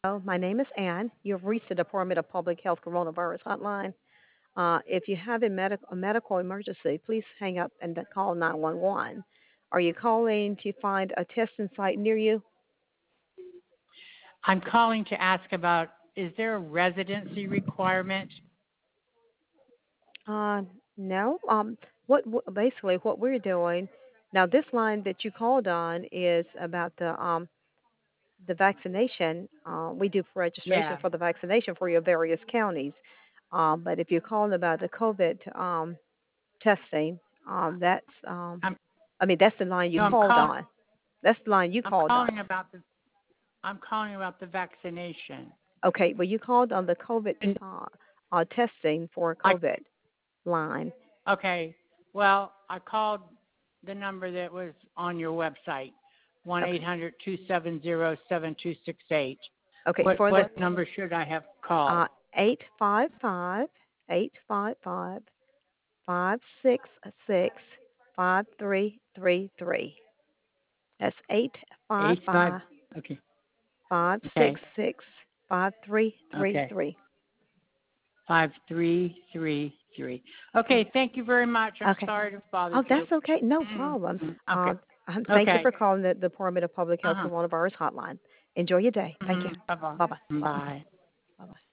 Hello, my name is Ann. You've reached the Department of Public Health Coronavirus Hotline. If you have a medical emergency, please hang up and then call 911. Are you calling to find a testing site near you? I'm calling to ask about, is there a residency requirement? Uh, no. Basically what we're doing now? This line that you called on is about the vaccination. We do registration Yeah. for the vaccination for your various counties. But if you're calling about the COVID testing, that's I'm I mean that's the line you no, called on. That's the line you I'm called on. calling about the vaccination. Okay, well you called on the COVID And testing for I COVID line. okay. Well, I called the number that was on your website, one Okay, eight hundred 270 7268. okay for the What number should I have called? 855 855 566 5333. That's eight five Eight five. five Okay. five six Okay. six 5333. Okay. 5333. Okay. Okay, thank you very much. I'm Okay. sorry to have Oh, bothered you. that's okay. No Mm, problem. okay. Thank you Okay. for calling the Department of Public Health Uh-huh. Coronavirus Hotline. Enjoy your day. Thank you. Bye-bye. Bye bye. Bye. Bye bye.